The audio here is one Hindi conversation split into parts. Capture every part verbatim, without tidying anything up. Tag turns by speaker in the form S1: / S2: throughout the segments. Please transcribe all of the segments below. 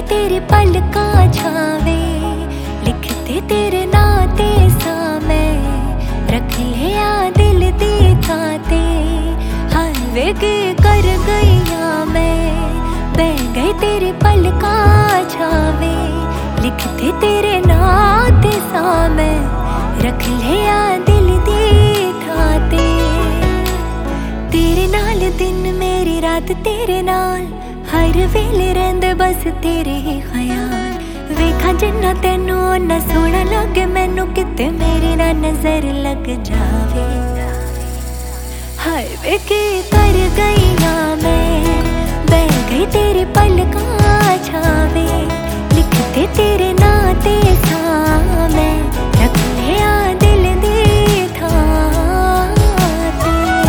S1: तेरे पलकां छावे, लिखते तेरे नाते सामे, रख लिया दिल दी थाते। हाय वे की कर गईया मैं, बह गई तेरे पलकां छावे, लिखते तेरे नाते सामे, रख लिया दिल दी थाते। तेरे नाल दिन मेरी रात तेरे नाल, हर वेले रहिंदे बस तेरे ही ख्याल। वेखा जिन्ना तेनू ओना सोहना लगे मैनू, किते मेरी ना नजर लग जावे। हाय वे की कर गईया मैं, बह गई तेरे पलकां छावे, लिखते तेरे नाते सामे, रख लिया दिल दी थाते।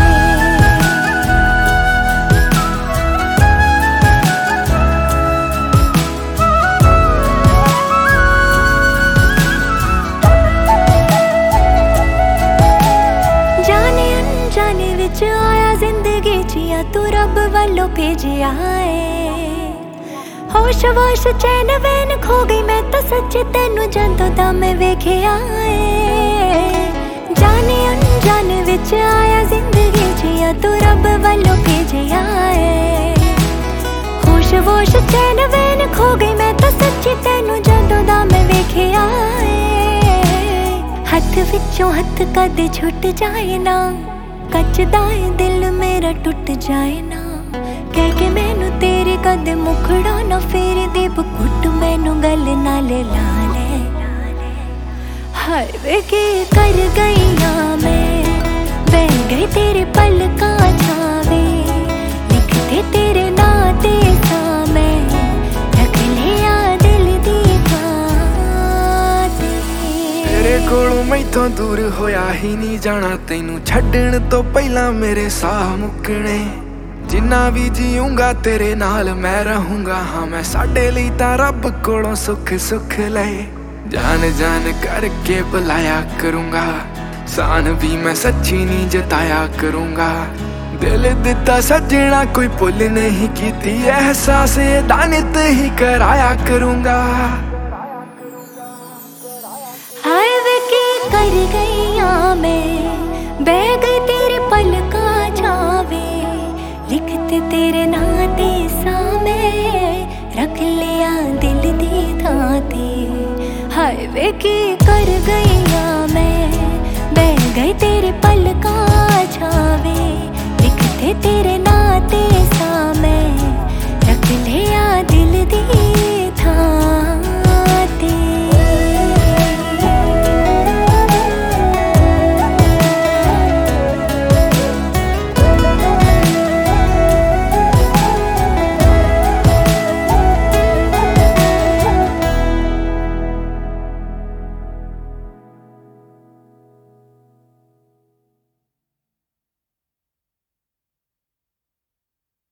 S1: जाने अनजाने विच आया जिंदगी जिया, तू रब वालों भेजिया है। होश वोश चैन वैन खो गई मैं तो सच्चे तेनू जदों दा मैं वेखिया है। जाने अनजाने विच आया जिंदगी जिया, तू रब वालों भेजिया है। होश वोश चैन वैन खो गई मैं तो सच्चे तेनू जदों दा मैं वेखिया है। हथ विचों हथ कदे छुट जाए ना, कचदा है दिल मेरा टुट जाए ना, कह के मैनू तेरे कदे मुखड़ा ना फेर दे, बुकुट मैनू गल नाल ला ले। हाय वे की कर गईया मैं, बह गई तेरे पलकां छावे, लिखते तेरे नाते सामे, रख लिया दिल दी थाते।
S2: तेरे कोलों मैथों दूर होया ही नहीं जाना, तैनू छड्डण तो पहला मेरे साह मुकने। जिन्ना भी जीऊंगा तेरे नाल मैं रहूंगा, हाँ मैं साडे लई तां रब कोलों सुख सुख ले। जान जान करके बुलाया करूंगा, सान भी मैं सच्ची नहीं जताया करूंगा। दिल दिता सजना कोई भुल नहीं कीती, एहसास दानित ही कराया करूंगा।
S1: हाय वे की कर गईया मैं, बह गई तेरे पलकां छावे, लिखते तेरे नाते सामे, रख लिया दिल दी थाते। हाय वे की कर गईया मैं, बह गई तेरे पलकां